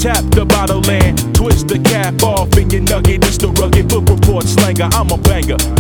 Tap the bottle and twist the cap off in your nugget. It's the rugged book report slanger. I'm a banger.